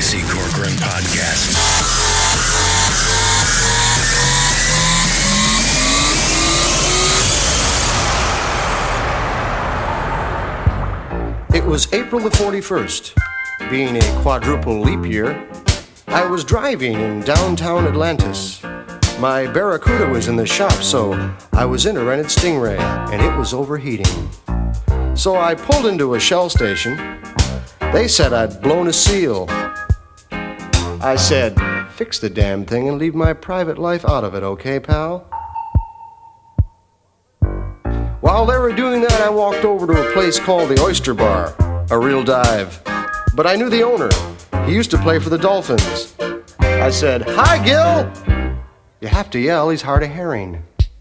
Casey Corcoran Podcast. It was April the 41st. Being a quadruple leap year, I was driving in downtown Atlantis. My Barracuda was in the shop, so I was in a rented Stingray, and it was overheating. So I pulled into a Shell station. They said I'd blown a seal. I said, fix the damn thing and leave my private life out of it, okay, pal? While they were doing that, I walked over to a place called the Oyster Bar, a real dive. But I knew the owner. He used to play for the Dolphins. I said, hi, Gil! You have to yell, he's hard of hearing.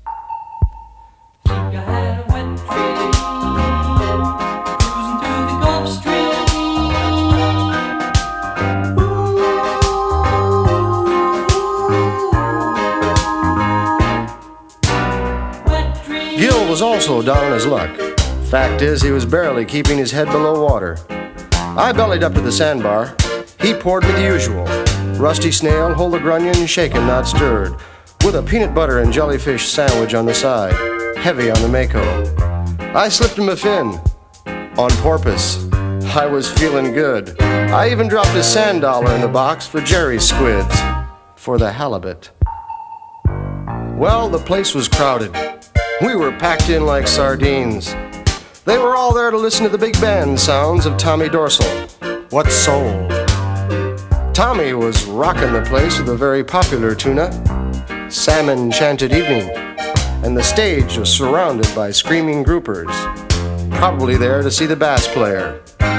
Gil was also down on his luck. Fact is, he was barely keeping his head below water. I bellied up to the sandbar. He poured me the usual. Rusty snail, hold the grunion, shaken, not stirred, with a peanut butter and jellyfish sandwich on the side, heavy on the Mako. I slipped him a fin. On porpoise. I was feeling good. I even dropped a sand dollar in the box for Jerry's squids. For the halibut. Well, the place was crowded. We were packed in like sardines. They were all there to listen to the big band sounds of Tommy Dorsal. What soul! Tommy was rocking the place with a very popular tuna, Salmon Chanted Evening, and the stage was surrounded by screaming groupers, probably there to see the bass player.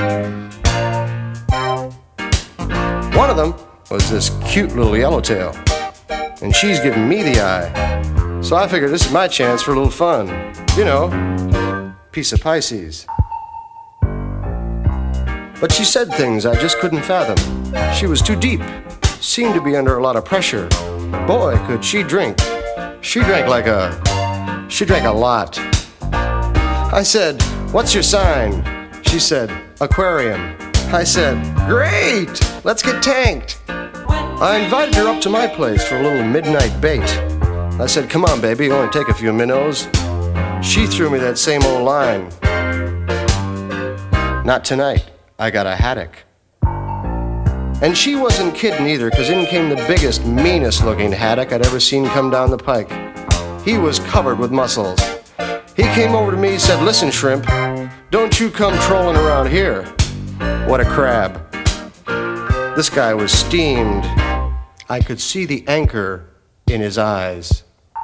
One of them was this cute little yellowtail, and she's giving me the eye. So I figured this is my chance for a little fun. You know, piece of Pisces. But she said things I just couldn't fathom. She was too deep, seemed to be under a lot of pressure. Boy, could she drink. She drank a lot. I said, what's your sign? She said, Aquarium. I said, great, let's get tanked. I invited her up to my place for a little midnight bait. I said, come on, baby, only take a few minnows. She threw me that same old line. Not tonight. I got a haddock. And she wasn't kidding either, because in came the biggest, meanest looking haddock I'd ever seen come down the pike. He was covered with muscles. He came over to me and said, listen, shrimp, don't you come trolling around here. What a crab. This guy was steamed. I could see the anchor in his eyes.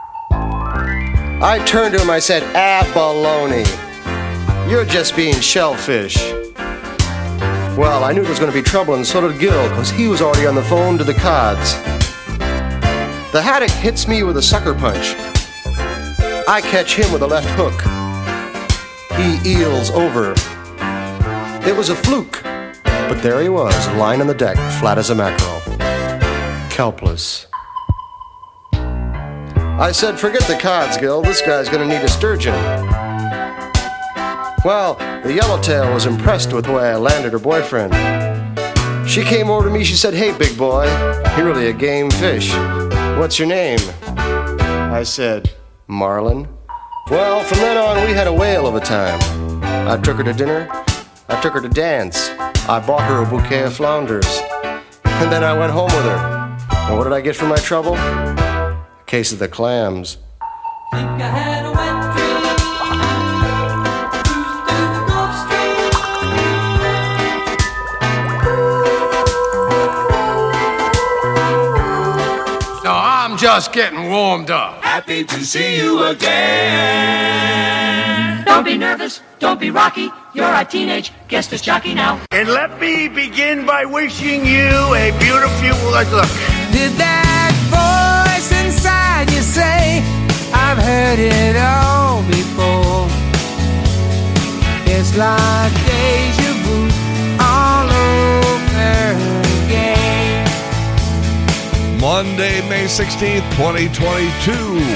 I turned to him, I said, baloney. You're just being shellfish. Well, I knew there was going to be trouble, and so did Gil, because he was already on the phone to the cods. The haddock hits me with a sucker punch. I catch him with a left hook. He eels over. It was a fluke, but there he was, lying on the deck, flat as a mackerel. Kelpless. I said, forget the cods, Gil. This guy's going to need a sturgeon. Well, the yellowtail was impressed with the way I landed her boyfriend. She came over to me, she said, hey, big boy, you're really a game fish. What's your name? I said, Marlin. Well, from then on, we had a whale of a time. I took her to dinner. I took her to dance. I bought her a bouquet of flounders. And then I went home with her. And what did I get for my trouble? A case of the clams. Think I had a wet dream. I'm just getting warmed up. Happy to see you again. Don't be nervous, don't be rocky. You're a teenage guest as jockey now. And let me begin by wishing you a beautiful look. Did that voice inside you say, I've heard it all before? It's like deja vu all over again. My Monday, May 16th, 2022.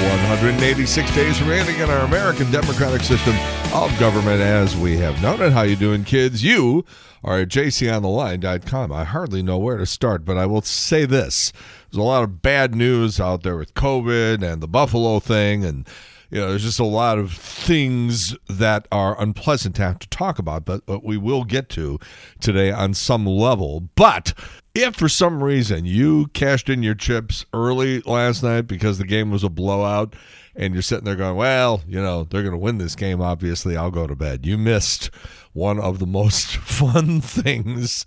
186 days remaining in our American democratic system of government as we have known it. How you doing, kids? You are at jcontheline.com. I hardly know where to start, but I will say this. There's a lot of bad news out there with COVID and the Buffalo thing, and there's just a lot of things that are unpleasant to have to talk about, but we will get to today on some level. But if for some reason you cashed in your chips early last night because the game was a blowout and you're sitting there going, well, they're going to win this game, obviously, I'll go to bed. You missed one of the most fun things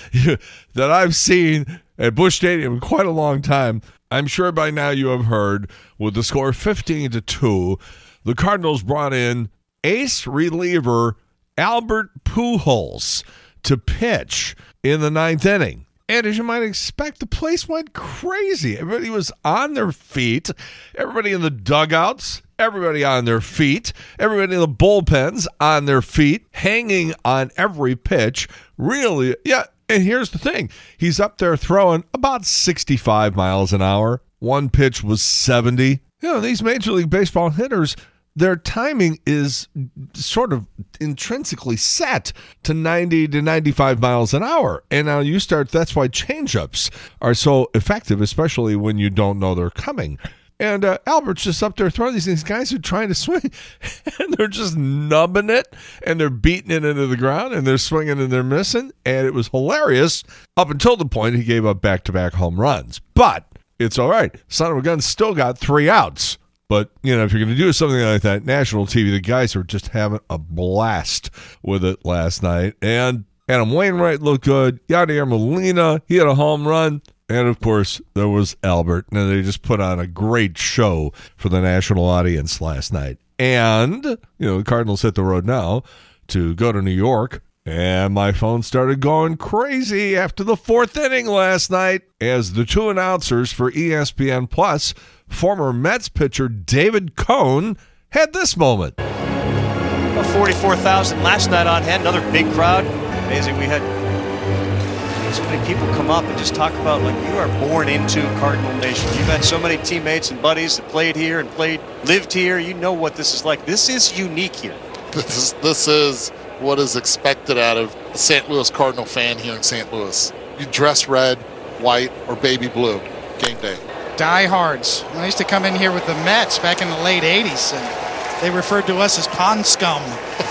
that I've seen at Busch Stadium in quite a long time. I'm sure by now you have heard, with the score 15-2, the Cardinals brought in ace reliever Albert Pujols to pitch in the ninth inning. And as you might expect, the place went crazy. Everybody was on their feet. Everybody in the dugouts, everybody on their feet. Everybody in the bullpens on their feet, hanging on every pitch. Really, yeah. And here's the thing. He's up there throwing about 65 miles an hour. One pitch was 70. These Major League Baseball hitters, their timing is sort of intrinsically set to 90 to 95 miles an hour. And now that's why changeups are so effective, especially when you don't know they're coming. And Albert's just up there throwing these guys are trying to swing, and they're just nubbing it, and they're beating it into the ground, and they're swinging and they're missing. And it was hilarious up until the point he gave up back-to-back home runs. But it's all right. Son of a gun still got 3 outs. But, if you're going to do something like that, national TV, the guys are just having a blast with it last night. And Adam Wainwright looked good. Yadier Molina, he had a home run. And, of course, there was Albert. And they just put on a great show for the national audience last night. And, the Cardinals hit the road now to go to New York. And my phone started going crazy after the 4th inning last night as the 2 announcers for ESPN Plus, former Mets pitcher David Cone, had this moment. 44,000 last night on hand. Another big crowd. Amazing. We had so many people come up and just talk about, you are born into Cardinal Nation. You've had so many teammates and buddies that played here and lived here. You know what this is like. This is unique here. This is what is expected out of a St. Louis Cardinal fan here in St. Louis. You dress red, white, or baby blue. Game day. Diehards. I used to come in here with the Mets back in the late 80s, and they referred to us as pond scum.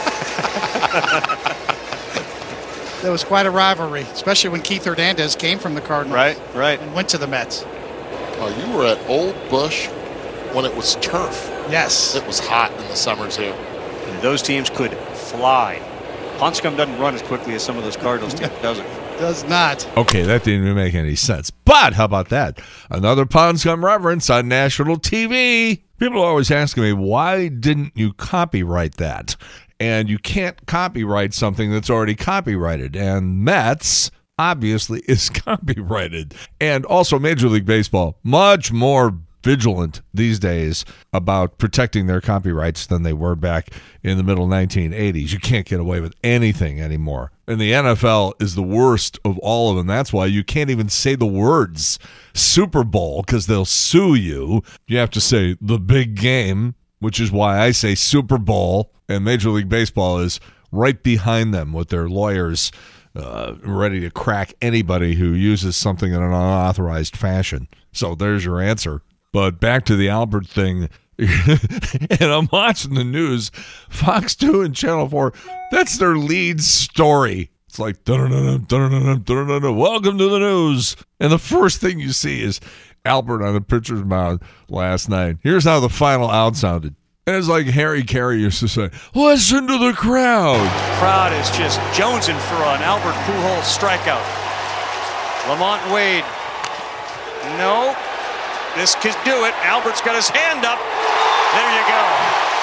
There was quite a rivalry, especially when Keith Hernandez came from the Cardinals. Right. And went to the Mets. Oh, you were at Old Busch when it was turf. Yes. It was hot in the summers here. And those teams could fly. Pond scum doesn't run as quickly as some of those Cardinals teams, does it? Does not. Okay, that didn't even make any sense. But how about that? Another Pond Scum reference on national TV. People are always asking me, why didn't you copyright that? And you can't copyright something that's already copyrighted. And Mets obviously is copyrighted. And also Major League Baseball, much more vigilant these days about protecting their copyrights than they were back in the middle 1980s. You can't get away with anything anymore. And the NFL is the worst of all of them. That's why you can't even say the words Super Bowl because they'll sue you. You have to say the big game, which is why I say Super Bowl. And Major League Baseball is right behind them with their lawyers ready to crack anybody who uses something in an unauthorized fashion. So there's your answer. But back to the Albert thing, and I'm watching the news, Fox 2 and Channel 4, that's their lead story. It's like, welcome to the news. And the first thing you see is Albert on the pitcher's mound last night. Here's how the final out sounded. And it's like Harry Carey used to say, listen to the crowd. The crowd is just jonesing for an Albert Pujols strikeout. Lamont Wade. No. This could do it. Albert's got his hand up. There you go.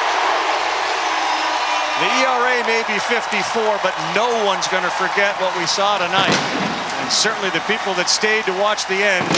The ERA may be 54, but no one's going to forget what we saw tonight. And certainly the people that stayed to watch the end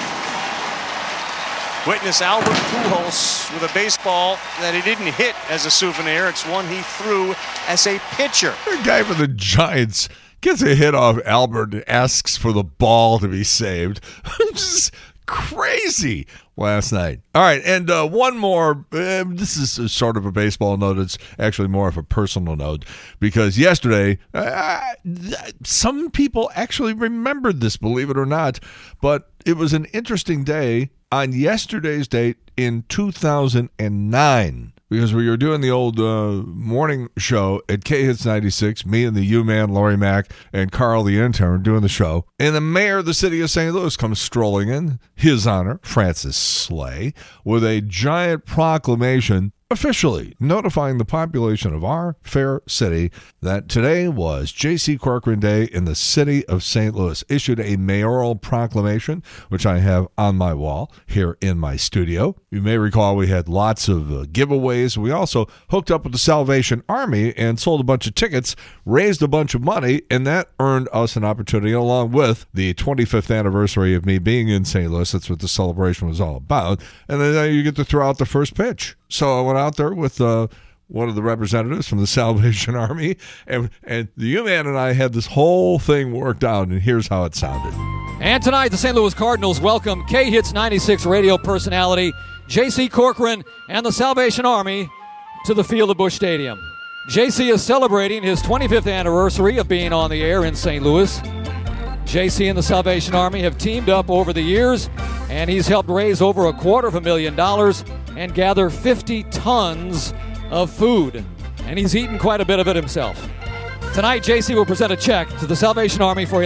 witness Albert Pujols with a baseball that he didn't hit as a souvenir. It's one he threw as a pitcher. The guy for the Giants gets a hit off Albert and asks for the ball to be saved. Just crazy last night. All right, and one more. This is sort of a baseball note. It's actually more of a personal note because yesterday, some people actually remembered this, believe it or not, but it was an interesting day on yesterday's date in 2009. Because we were doing the old morning show at K-Hits 96, me and the U-Man, Laurie Mack, and Carl the intern doing the show. And the mayor of the city of St. Louis comes strolling in, his honor, Francis Slay, with a giant proclamation officially notifying the population of our fair city that today was J.C. Corcoran Day in the city of St. Louis. Issued a mayoral proclamation, which I have on my wall here in my studio. You may recall we had lots of giveaways. We also hooked up with the Salvation Army and sold a bunch of tickets, raised a bunch of money, and that earned us an opportunity, along with the 25th anniversary of me being in St. Louis. That's what the celebration was all about. And then you get to throw out the first pitch. So I went out there with one of the representatives from the Salvation Army, and the U-Man and I had this whole thing worked out, and here's how it sounded. And tonight, the St. Louis Cardinals welcome K-Hits 96 radio personality J.C. Corcoran and the Salvation Army to the field of Busch Stadium. J.C. is celebrating his 25th anniversary of being on the air in St. Louis. J.C. and the Salvation Army have teamed up over the years, and he's helped raise over $250,000 and gather 50 tons of food. And he's eaten quite a bit of it himself. Tonight, J.C. will present a check to the Salvation Army for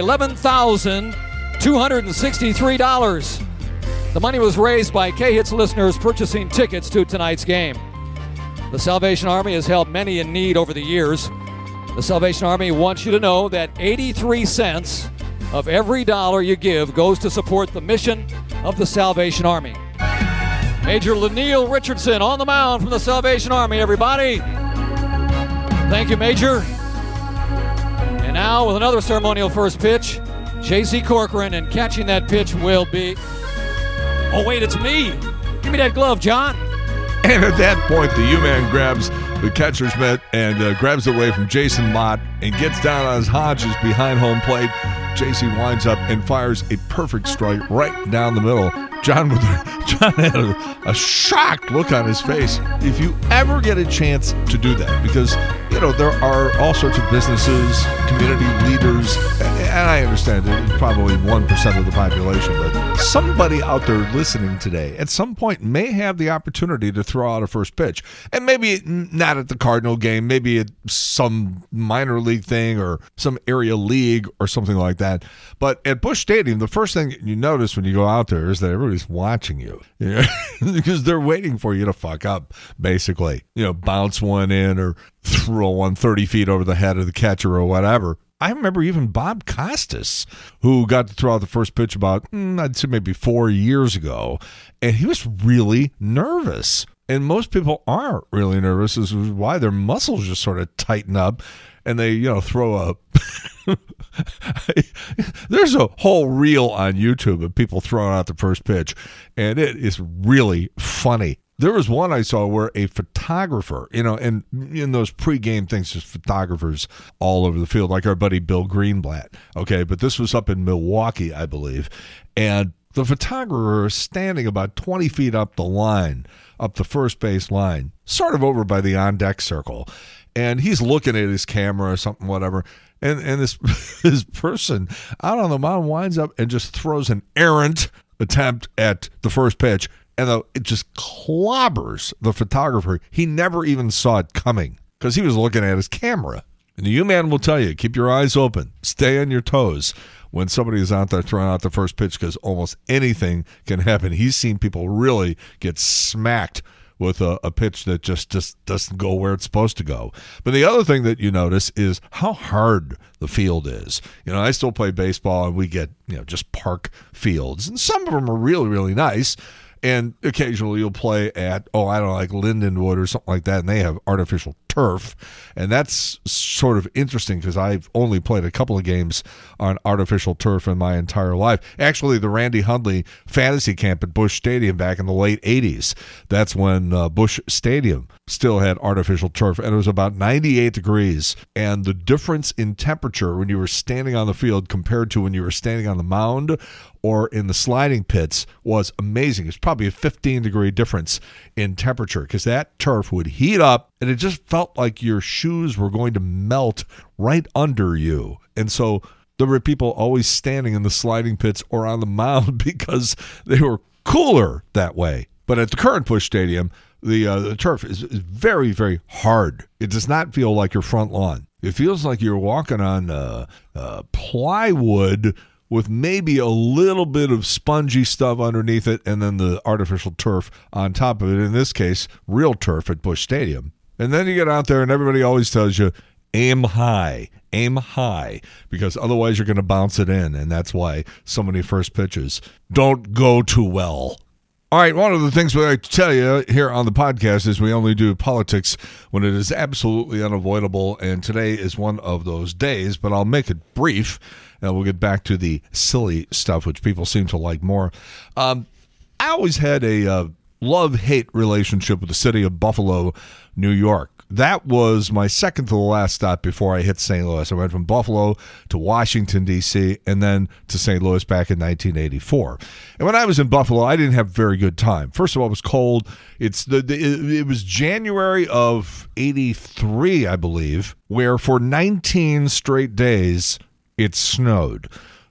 $11,263. The money was raised by K-Hits listeners purchasing tickets to tonight's game. The Salvation Army has helped many in need over the years. The Salvation Army wants you to know that 83 cents of every dollar you give goes to support the mission of the Salvation Army. Major Laniel Richardson on the mound from the Salvation Army, everybody. Thank you, Major. And now with another ceremonial first pitch, J.C. Corcoran, and catching that pitch will be... Oh, wait, it's me. Give me that glove, John. And at that point, the U-Man grabs the catcher's mitt and grabs it away from Jason Mott and gets down on his haunches behind home plate. J.C. winds up and fires a perfect strike right down the middle. John had a shocked look on his face. If you ever get a chance to do that, because, you know, there are all sorts of businesses, community leaders, and I understand it's probably 1% of the population, but somebody out there listening today at some point may have the opportunity to throw out a first pitch. And maybe not at the Cardinal game, maybe at some minor league thing or some area league or something like that. But at Busch Stadium, the first thing you notice when you go out there is that everybody's watching you, because they're waiting for you to fuck up, basically. You know, bounce one in or throw one 30 feet over the head of the catcher or whatever. I remember even Bob Costas, who got to throw out the first pitch about, I'd say maybe 4 years ago, and he was really nervous. And most people are really nervous. This is why their muscles just sort of tighten up, and they, throw a... There's a whole reel on YouTube of people throwing out the first pitch, and it is really funny. There was one I saw where a photographer, and in those pregame things, there's photographers all over the field, like our buddy Bill Greenblatt. Okay, but this was up in Milwaukee, I believe. And the photographer is standing about 20 feet up the line, up the first base line, sort of over by the on-deck circle. And he's looking at his camera or something, whatever. And this person out on the mound winds up and just throws an errant attempt at the first pitch. And it just clobbers the photographer. He never even saw it coming because he was looking at his camera. And the U-Man will tell you, keep your eyes open. Stay on your toes when somebody is out there throwing out the first pitch, because almost anything can happen. He's seen people really get smacked with a pitch that just doesn't go where it's supposed to go. But the other thing that you notice is how hard the field is. I still play baseball, and we get, just park fields. And some of them are really, really nice. And occasionally you'll play at, like Lindenwood or something like that, and they have artificial turf. And that's sort of interesting because I've only played a couple of games on artificial turf in my entire life. Actually, the Randy Hundley fantasy camp at Busch Stadium back in the late 80s, that's when Busch Stadium still had artificial turf, and it was about 98 degrees. And the difference in temperature when you were standing on the field compared to when you were standing on the mound or in the sliding pits was amazing. It's probably a 15-degree difference in temperature because that turf would heat up, and it just felt like your shoes were going to melt right under you. And so there were people always standing in the sliding pits or on the mound because they were cooler that way. But at the current Busch Stadium, the turf is very, very hard. It does not feel like your front lawn. It feels like you're walking on plywood with maybe a little bit of spongy stuff underneath it and then the artificial turf on top of it, in this case, real turf at Busch Stadium. And then you get out there and everybody always tells you, aim high, because otherwise you're going to bounce it in, and that's why so many first pitches don't go too well. All right, one of the things we like to tell you here on the podcast is we only do politics when it is absolutely unavoidable, and today is one of those days, but I'll make it brief, and we'll get back to the silly stuff, which people seem to like more. I always had a love-hate relationship with the city of Buffalo, New York. That was my second to the last stop before I hit St. Louis. I went from Buffalo to Washington, D.C., and then to St. Louis back in 1984. And when I was in Buffalo, I didn't have a very good time. First of all, it was cold. It was January of 83, I believe, where for 19 straight days it snowed.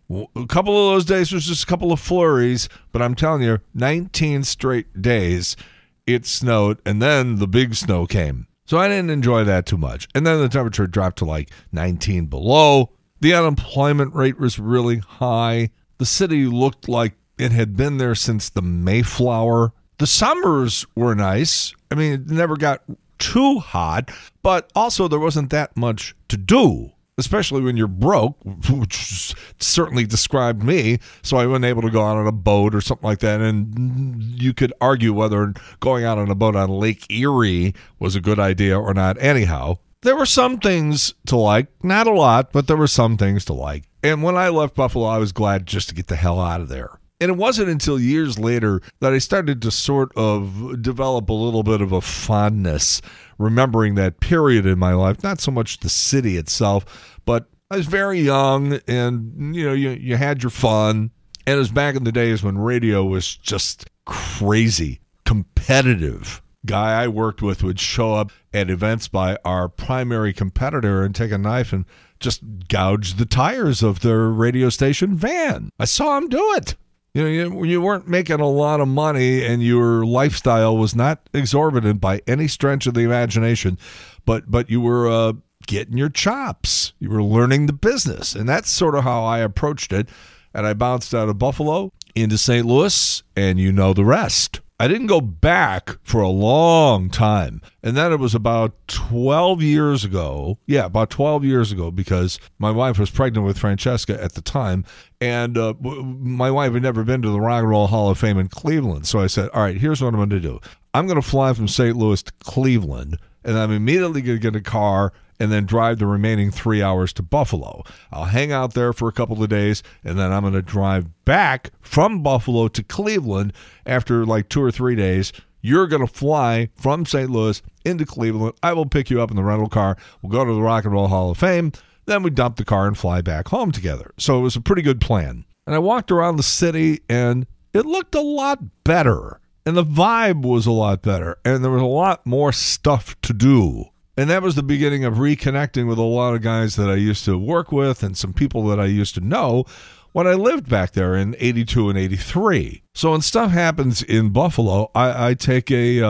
A couple of those days was just a couple of flurries, but I'm telling you, 19 straight days it snowed, and then the big snow came. So I didn't enjoy that too much. And then the temperature dropped to like 19 below. The unemployment rate was really high. The city looked like it had been there since the Mayflower. The summers were nice. I mean, it never got too hot, but also there wasn't that much to do, especially when you're broke, which certainly described me, so I wasn't able to go out on a boat or something like that. And you could argue whether going out on a boat on Lake Erie was a good idea or not. Anyhow, there were some things to like. Not a lot, but there were some things to like. And when I left Buffalo, I was glad just to get the hell out of there. And it wasn't until years later that I started to sort of develop a little bit of a fondness, remembering that period in my life, not so much the city itself, but I was very young and, you had your fun. And it was back in the days when radio was just crazy, competitive. Guy I worked with would show up at events by our primary competitor and take a knife and just gouge the tires of their radio station van. I saw him do it. You weren't making a lot of money, and your lifestyle was not exorbitant by any stretch of the imagination, but you were getting your chops. You were learning the business, and that's sort of how I approached it. And I bounced out of Buffalo into St. Louis, and you know the rest. I didn't go back for a long time. And then it was about 12 years ago. Yeah, about 12 years ago, because my wife was pregnant with Francesca at the time. And my wife had never been to the Rock and Roll Hall of Fame in Cleveland. So I said, all right, here's what I'm going to do. I'm going to fly from St. Louis to Cleveland, and I'm immediately going to get a car and then drive the remaining 3 hours to Buffalo. I'll hang out there for a couple of days, and then I'm going to drive back from Buffalo to Cleveland after like 2 or 3 days. You're going to fly from St. Louis into Cleveland. I will pick you up in the rental car. We'll go to the Rock and Roll Hall of Fame. Then we dump the car and fly back home together. So it was a pretty good plan. And I walked around the city, and it looked a lot better. And the vibe was a lot better. And there was a lot more stuff to do. And that was the beginning of reconnecting with a lot of guys that I used to work with and some people that I used to know when I lived back there in 82 and 83. So when stuff happens in Buffalo, I take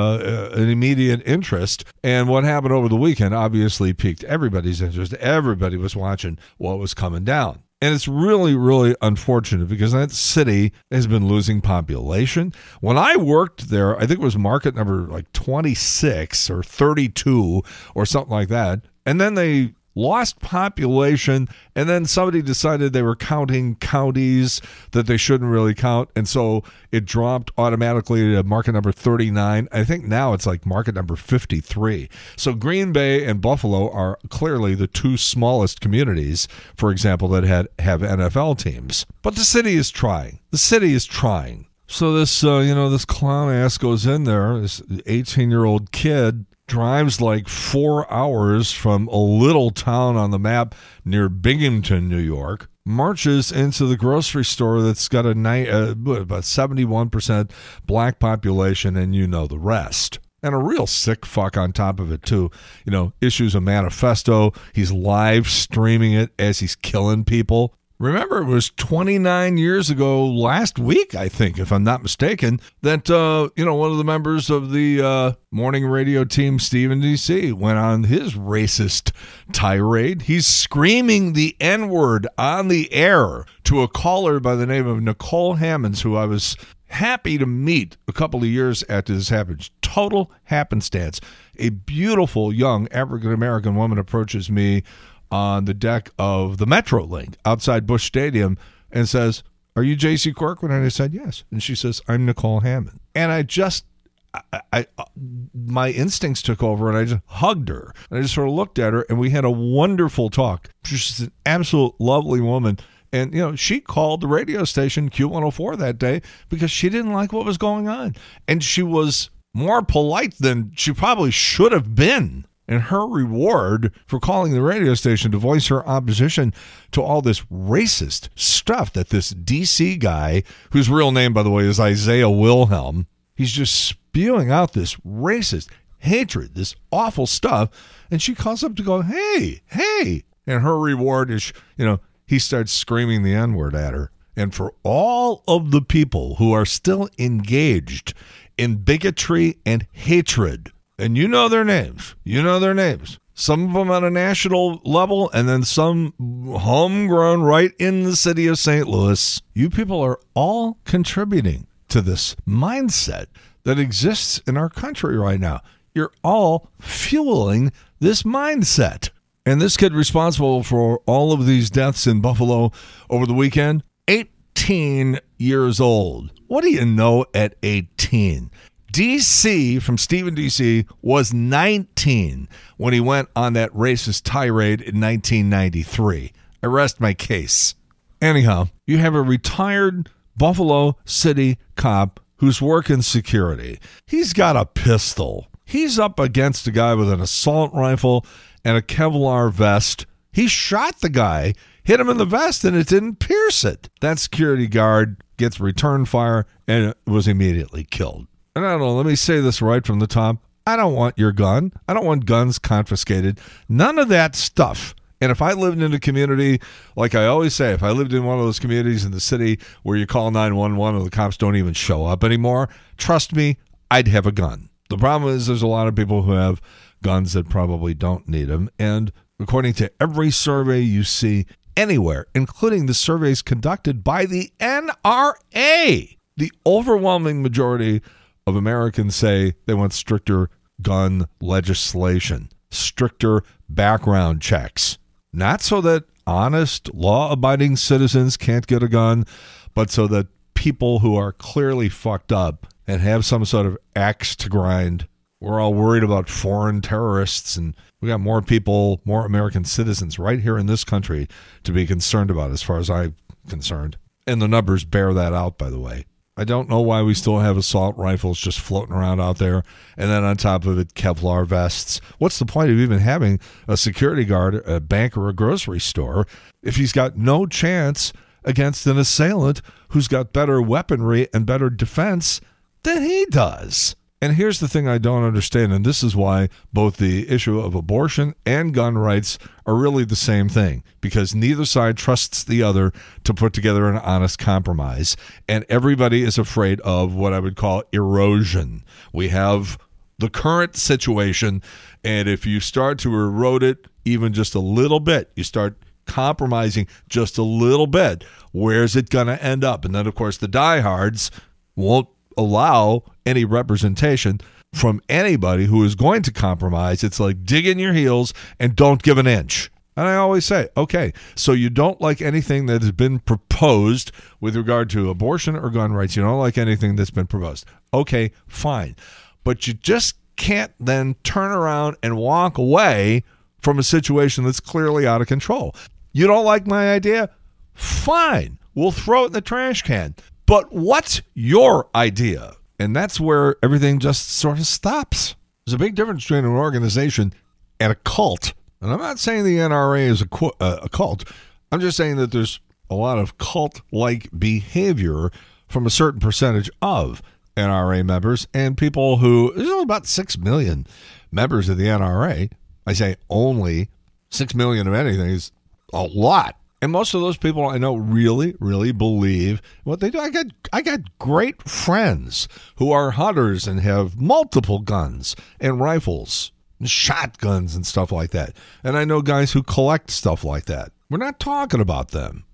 an immediate interest. And what happened over the weekend obviously piqued everybody's interest. Everybody was watching what was coming down. And it's really, really unfortunate because that city has been losing population. When I worked there, I think it was market number like 26 or 32 or something like that. And then they lost population, and then somebody decided they were counting counties that they shouldn't really count, and so it dropped automatically to market number 39. I think now it's like market number 53. So Green Bay and Buffalo are clearly the two smallest communities, for example, that have NFL teams. But the city is trying. The city is trying. So this, this clown ass goes in there, this 18-year-old kid, drives like 4 hours from a little town on the map near Binghamton, New York, marches into the grocery store that's got about 71% black population, and you know the rest. And a real sick fuck on top of it, too. Issues a manifesto. He's live streaming it as he's killing people. Remember, it was 29 years ago last week, I think, if I'm not mistaken, that, one of the members of the morning radio team, Stephen D.C., went on his racist tirade. He's screaming the N-word on the air to a caller by the name of Nicole Hammonds, who I was happy to meet a couple of years after this happened. Total happenstance. A beautiful young African-American woman approaches me on the deck of the Metrolink outside Busch Stadium and says, "Are you J.C. Corcoran?" And I said, "Yes." And she says, "I'm Nicole Hammond." And my instincts took over, and I just hugged her. And I just sort of looked at her, and we had a wonderful talk. She's just an absolute lovely woman. And, she called the radio station Q104 that day because she didn't like what was going on. And she was more polite than she probably should have been. And her reward for calling the radio station to voice her opposition to all this racist stuff that this D.C. guy, whose real name, by the way, is Isaiah Wilhelm, he's just spewing out this racist hatred, this awful stuff. And she calls up to go, hey. And her reward is, he starts screaming the N-word at her. And for all of the people who are still engaged in bigotry and hatred, and you know their names. Some of them on a national level, and then some homegrown right in the city of St. Louis. You people are all contributing to this mindset that exists in our country right now. You're all fueling this mindset. And this kid responsible for all of these deaths in Buffalo over the weekend, 18 years old. What do you know at 18? D.C., from Stephen D.C., was 19 when he went on that racist tirade in 1993. I rest my case. Anyhow, you have a retired Buffalo City cop who's working security. He's got a pistol. He's up against a guy with an assault rifle and a Kevlar vest. He shot the guy, hit him in the vest, and it didn't pierce it. That security guard gets return fire and was immediately killed. And I don't know, let me say this right from the top. I don't want your gun. I don't want guns confiscated. None of that stuff. And if I lived in a community, like I always say, if I lived in one of those communities in the city where you call 911 and the cops don't even show up anymore, trust me, I'd have a gun. The problem is there's a lot of people who have guns that probably don't need them. And according to every survey you see anywhere, including the surveys conducted by the NRA, the overwhelming majority of Americans say they want stricter gun legislation, stricter background checks. Not so that honest, law-abiding citizens can't get a gun, but so that people who are clearly fucked up and have some sort of axe to grind. We're all worried about foreign terrorists, and we got more people, more American citizens right here in this country to be concerned about, as far as I'm concerned. And the numbers bear that out, by the way. I don't know why we still have assault rifles just floating around out there, and then on top of it, Kevlar vests. What's the point of even having a security guard at a bank or a grocery store if he's got no chance against an assailant who's got better weaponry and better defense than he does? And here's the thing I don't understand, and this is why both the issue of abortion and gun rights are really the same thing, because neither side trusts the other to put together an honest compromise, and everybody is afraid of what I would call erosion. We have the current situation, and if you start to erode it even just a little bit, you start compromising just a little bit, where's it going to end up? And then, of course, the diehards won't allow any representation from anybody who is going to compromise. It's like dig in your heels and don't give an inch. And I always say, okay, so you don't like anything that has been proposed with regard to abortion or gun rights. You don't like anything that's been proposed. Okay, fine. But you just can't then turn around and walk away from a situation that's clearly out of control. You don't like my idea? Fine. We'll throw it in the trash can. But what's your idea? And that's where everything just sort of stops. There's a big difference between an organization and a cult. And I'm not saying the NRA is a cult. I'm just saying that there's a lot of cult-like behavior from a certain percentage of NRA members and people who, there's only about 6 million members of the NRA. I say only 6 million of anything is a lot. And most of those people I know really, really believe what they do. I got great friends who are hunters and have multiple guns and rifles, and shotguns and stuff like that. And I know guys who collect stuff like that. We're not talking about them.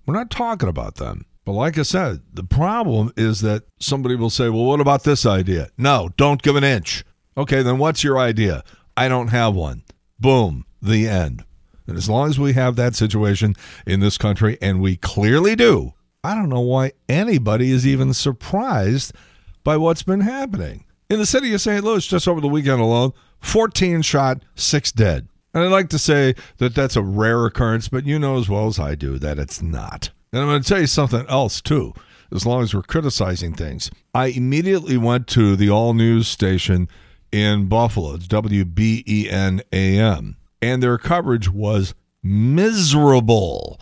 But like I said, the problem is that somebody will say, well, what about this idea? No, don't give an inch. Okay, then what's your idea? I don't have one. Boom, the end. And as long as we have that situation in this country, and we clearly do, I don't know why anybody is even surprised by what's been happening. In the city of St. Louis, just over the weekend alone, 14 shot, 6 dead. And I'd like to say that that's a rare occurrence, but you know as well as I do that it's not. And I'm going to tell you something else, too, as long as we're criticizing things. I immediately went to the all-news station in Buffalo, it's WBEN-AM, and their coverage was miserable.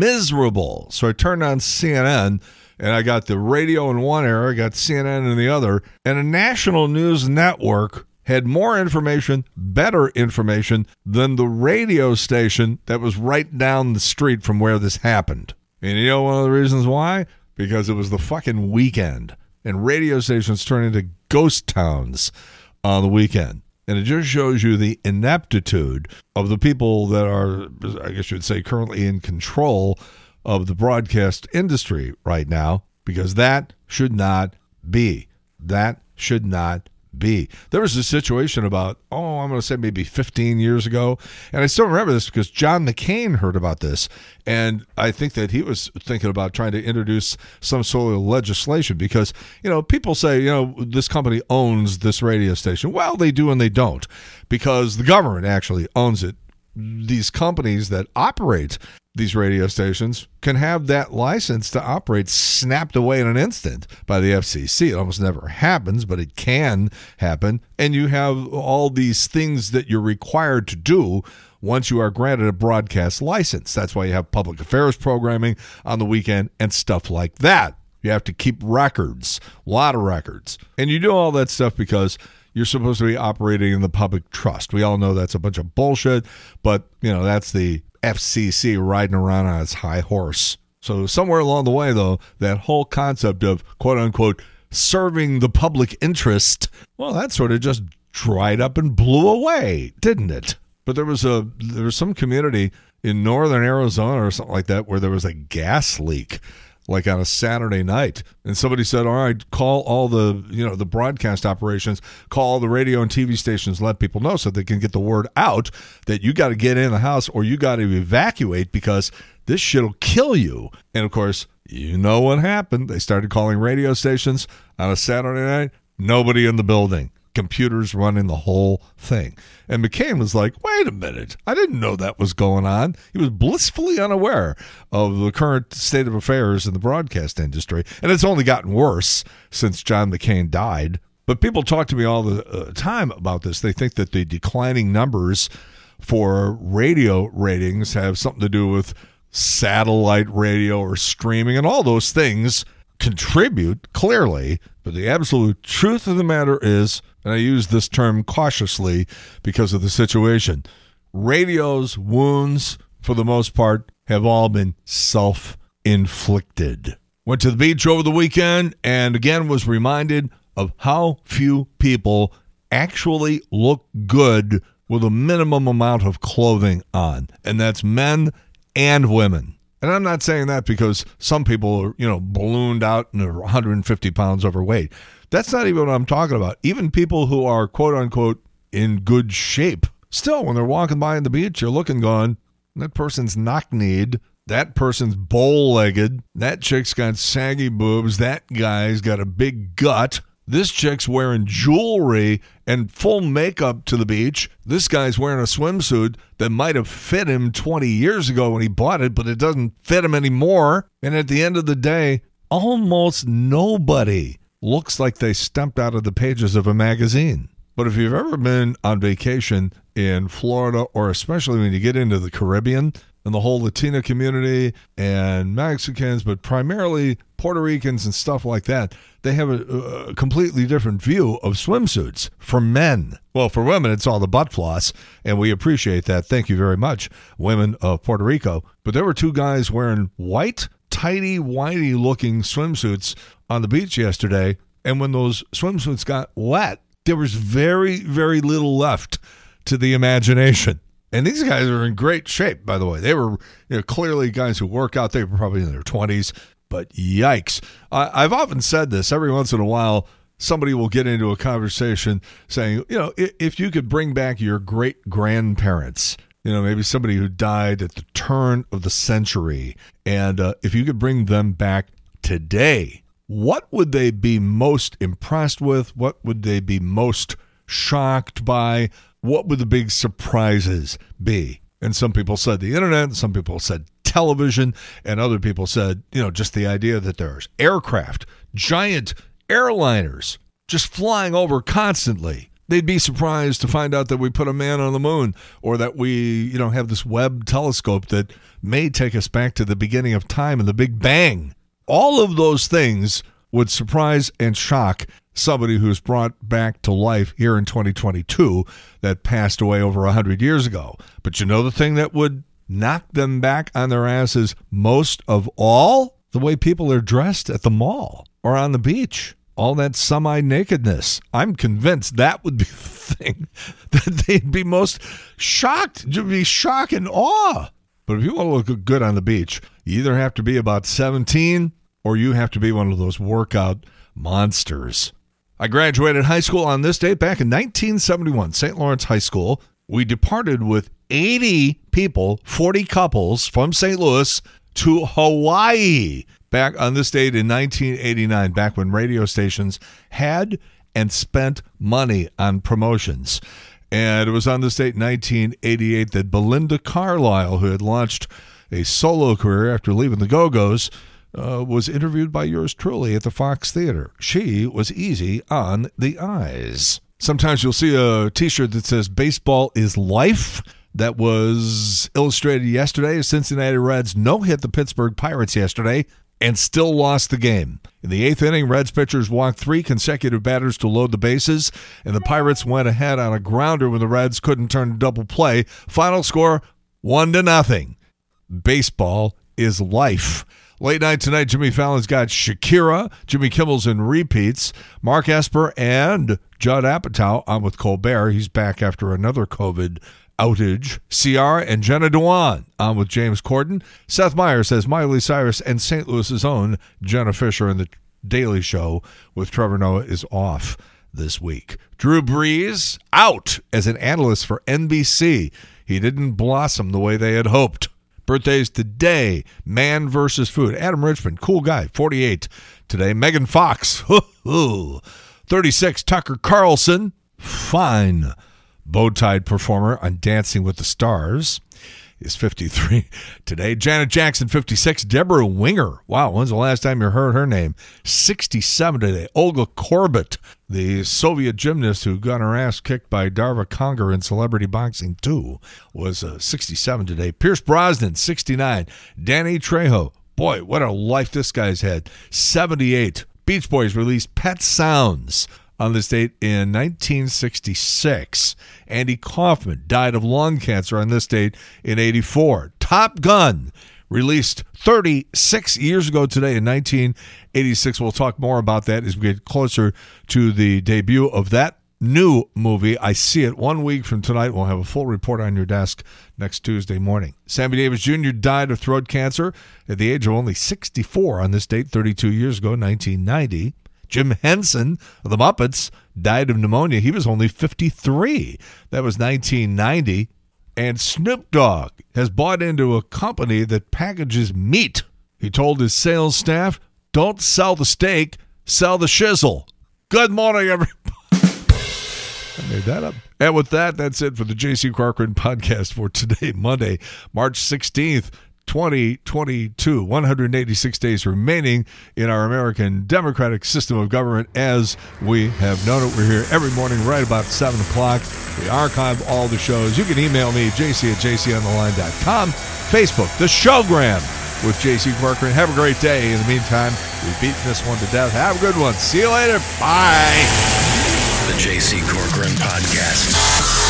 So I turned on CNN, and I got the radio in one area, I got CNN in the other, and a national news network had more information, better information, than the radio station that was right down the street from where this happened. And you know one of the reasons why? Because it was the fucking weekend, and radio stations turn into ghost towns on the weekend. And it just shows you the ineptitude of the people that are, I guess you'd say, currently in control of the broadcast industry right now, because that should not be. That should not be. There was a situation about, I'm going to say maybe 15 years ago, and I still remember this because John McCain heard about this, and I think that he was thinking about trying to introduce some sort of legislation because, people say, this company owns this radio station. Well, they do and they don't, because the government actually owns it. These companies that operate these radio stations can have that license to operate snapped away in an instant by the FCC. It almost never happens, but it can happen. And you have all these things that you're required to do once you are granted a broadcast license. That's why you have public affairs programming on the weekend and stuff like that. You have to keep records, a lot of records. And you do all that stuff because you're supposed to be operating in the public trust. We all know that's a bunch of bullshit, but, that's the FCC riding around on its high horse. So somewhere along the way, though, that whole concept of, quote-unquote, serving the public interest, well, that sort of just dried up and blew away, didn't it? But there was some community in northern Arizona or something like that where there was a gas leak, like on a Saturday night. And somebody said, all right, call all the, the broadcast operations, call the radio and TV stations, let people know so they can get the word out that you got to get in the house or you got to evacuate because this shit will kill you. And of course, you know what happened. They started calling radio stations on a Saturday night. Nobody in the building. Computers running the whole thing. And McCain was like, wait a minute, I didn't know that was going on. He was blissfully unaware of the current state of affairs in the broadcast industry. And it's only gotten worse since John McCain died. But people talk to me all the time about this. They think that the declining numbers for radio ratings have something to do with satellite radio or streaming, and all those things contribute, clearly. But the absolute truth of the matter is, and I use this term cautiously because of the situation, radio's wounds, for the most part, have all been self-inflicted. Went to the beach over the weekend and again was reminded of how few people actually look good with a minimum amount of clothing on. And that's men and women. And I'm not saying that because some people are, ballooned out and are 150 pounds overweight. That's not even what I'm talking about. Even people who are, quote unquote, in good shape. Still, when they're walking by on the beach, you're looking going, That person's knock-kneed. That person's bow-legged. That chick's got saggy boobs. That guy's got a big gut. This chick's wearing jewelry and full makeup to the beach. This guy's wearing a swimsuit that might have fit him 20 years ago when he bought it, but it doesn't fit him anymore. And at the end of the day, almost nobody looks like they stepped out of the pages of a magazine. But if you've ever been on vacation in Florida, or especially when you get into the Caribbean and the whole Latina community and Mexicans, but primarily Puerto Ricans and stuff like that, they have a completely different view of swimsuits for men. Well, for women, it's all the butt floss, and we appreciate that. Thank you very much, women of Puerto Rico. But there were two guys wearing white, tighty-whitey-looking swimsuits on the beach yesterday, and when those swimsuits got wet, there was very, very little left to the imagination. And these guys are in great shape, by the way. They were clearly guys who work out. They were probably in their 20s. But yikes. I've often said this. Every once in a while, somebody will get into a conversation saying, if you could bring back your great-grandparents, maybe somebody who died at the turn of the century, and if you could bring them back today, what would they be most impressed with? What would they be most shocked by? What would the big surprises be? And some people said the internet, some people said television, and other people said, just the idea that there's aircraft, giant airliners just flying over constantly. They'd be surprised to find out that we put a man on the moon, or that we, have this Webb telescope that may take us back to the beginning of time and the Big Bang. All of those things would surprise and shock somebody who's brought back to life here in 2022 that passed away over 100 years ago. But the thing that would knock them back on their asses most of all? The way people are dressed at the mall or on the beach. All that semi-nakedness. I'm convinced that would be the thing that they'd be most shocked. To be shock and awe. But if you want to look good on the beach, you either have to be about 17 or you have to be one of those workout monsters. I graduated high school on this date back in 1971, St. Lawrence High School. We departed with 80 people, 40 couples from St. Louis to Hawaii back on this date in 1989, back when radio stations had and spent money on promotions. And it was on this date in 1988 that Belinda Carlisle, who had launched a solo career after leaving the Go-Go's, was interviewed by yours truly at the Fox Theater. She was easy on the eyes. Sometimes you'll see a T-shirt that says "Baseball is Life." That was illustrated yesterday. Cincinnati Reds no-hit the Pittsburgh Pirates yesterday and still lost the game. In the 8th inning, Reds pitchers walked 3 consecutive batters to load the bases, and the Pirates went ahead on a grounder when the Reds couldn't turn to double play. Final score, 1-0. Baseball is life. Late night tonight, Jimmy Fallon's got Shakira. Jimmy Kimmel's in repeats. Mark Esper and Judd Apatow on with Colbert. He's back after another COVID outage. Ciara and Jenna Dewan on with James Corden. Seth Meyers has Miley Cyrus and St. Louis's own Jenna Fisher, and the Daily Show with Trevor Noah is off this week. Drew Brees out as an analyst for NBC. He didn't blossom the way they had hoped. Birthdays today, Man versus Food. Adam Richmond, cool guy, 48 today. Megan Fox, 36. Tucker Carlson, fine bow-tied performer on Dancing with the Stars, is 53 today. Janet Jackson, 56. Deborah Winger, wow, when's the last time you heard her name? 67 today. Olga Korbut, the Soviet gymnast who got her ass kicked by Darva Conger in Celebrity Boxing 2, was 67 today. Pierce Brosnan, 69. Danny Trejo, boy, what a life this guy's had, 78. Beach Boys released Pet Sounds on this date in 1966. Andy Kaufman died of lung cancer on this date in 84. Top Gun, released 36 years ago today in 1986. We'll talk more about that as we get closer to the debut of that new movie. I see it 1 week from tonight. We'll have a full report on your desk next Tuesday morning. Sammy Davis Jr. died of throat cancer at the age of only 64 on this date 32 years ago, 1990. Jim Henson of the Muppets died of pneumonia. He was only 53. That was 1990. And Snoop Dogg has bought into a company that packages meat. He told his sales staff, don't sell the steak, sell the shizzle. Good morning, everybody. I made that up. And with that, that's it for the J.C. Corcoran podcast for today, Monday, March 16th, 2022. 186 days remaining in our American democratic system of government as we have known it. We're here every morning right about 7 o'clock. We archive all the shows. You can email me, jc@jcontheline.com. Facebook, The Showgram with J.C. Corcoran. Have a great day. In the meantime, we've beaten this one to death. Have a good one. See you later. Bye. The J.C. Corcoran Podcast.